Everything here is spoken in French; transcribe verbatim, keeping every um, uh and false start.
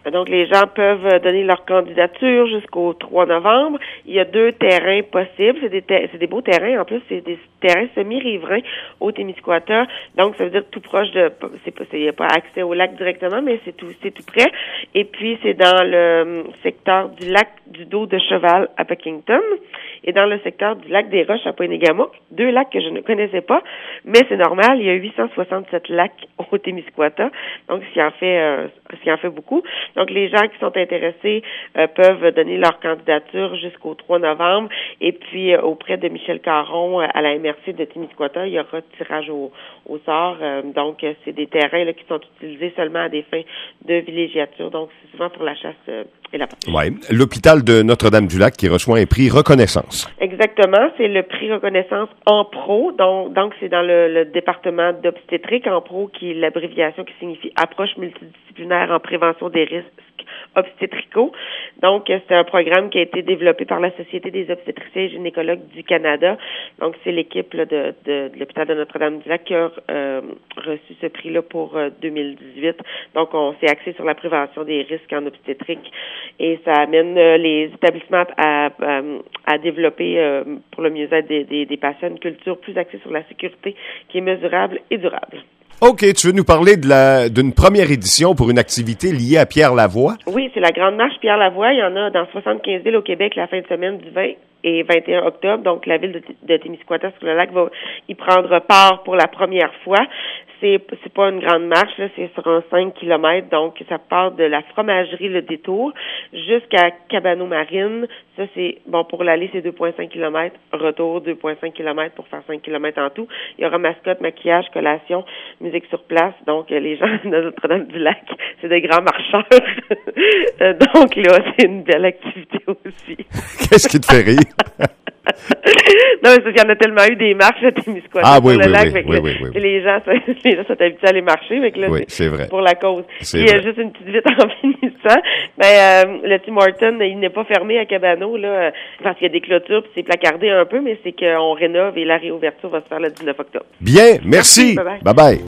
Donc, les gens peuvent donner leur candidature jusqu'au trois novembre. Il y a deux terrains possibles. C'est des, ter- c'est des beaux terrains. En plus, c'est des terrains semi-riverains au Témiscouata. Donc, ça veut dire tout proche de... C'est pas, il n'y a pas accès au lac directement, mais c'est tout, c'est tout près. Et puis, c'est dans le secteur du lac du Dos de Cheval à Pocklington et dans le secteur du lac des Roches à Pointe-Égamouk. Deux lacs que je ne connaissais pas, mais c'est normal. Il y a huit cent soixante-sept lacs au Témiscouata. Donc, ce qui en fait, euh, ce qui en fait beaucoup. Donc, les gens qui sont intéressés euh, peuvent donner leur candidature jusqu'au trois novembre. Et puis, euh, auprès de Michel Caron, euh, à la M R C de Témiscouata, il y aura tirage au, au sort. Euh, donc, euh, c'est des terrains là, qui sont utilisés seulement à des fins de villégiature. Donc, c'est souvent pour la chasse euh, et la pêche. Oui. L'hôpital de Notre-Dame-du-Lac qui reçoit un prix reconnaissance. Exactement. C'est le prix reconnaissance en pro. Donc, donc c'est dans le, le département d'obstétrique en pro, qui est l'abréviation qui signifie approche multidisciplinaire en prévention des risques obstétricaux. Donc, c'est un programme qui a été développé par la Société des obstétriciens et gynécologues du Canada. Donc, c'est l'équipe là, de, de, de l'hôpital de Notre-Dame-du-Lac qui a euh, reçu ce prix-là pour euh, deux mille dix-huit. Donc, on s'est axé sur la prévention des risques en obstétrique et ça amène euh, les établissements à, à, à développer euh, pour le mieux-être des, des, des patients une culture plus axée sur la sécurité qui est mesurable et durable. OK, tu veux nous parler de la d'une première édition pour une activité liée à Pierre Lavoie? Oui, c'est la Grande Marche Pierre Lavoie. Il y en a dans soixante-quinze villes au Québec la fin de semaine du vingt et vingt et un octobre. Donc, la ville de, de Témiscouata sur le lac va y prendre part pour la première fois. C'est, c'est pas une grande marche, là, c'est sur un cinq kilomètres, donc ça part de la fromagerie Le Détour jusqu'à Cabano-Marine. Ça, c'est, bon, pour l'aller, c'est deux virgule cinq kilomètres, retour deux virgule cinq kilomètres pour faire cinq kilomètres en tout. Il y aura mascotte, maquillage, collation, musique sur place, donc les gens de Notre-Dame-du-Lac, c'est des grands marcheurs. Donc là, c'est une belle activité aussi. Qu'est-ce qui te fait rire? Non, mais c'est parce qu'il y en a tellement eu des marches à Témiscouata ah, sur oui, le oui, lac, oui, fait que oui, là, oui, oui, oui. Les, gens, les gens sont habitués à aller marcher, fait que là, oui, c'est, c'est vrai. pour la cause. C'est Puis, vrai. euh, juste une petite vite en finissant, ben, euh, le Tim Hortons, il n'est pas fermé à Cabano, là, parce qu'il y a des clôtures, puis c'est placardé un peu, mais c'est qu'on rénove et la réouverture va se faire le dix-neuf octobre. Bien, merci. Bye bye. Bye bye.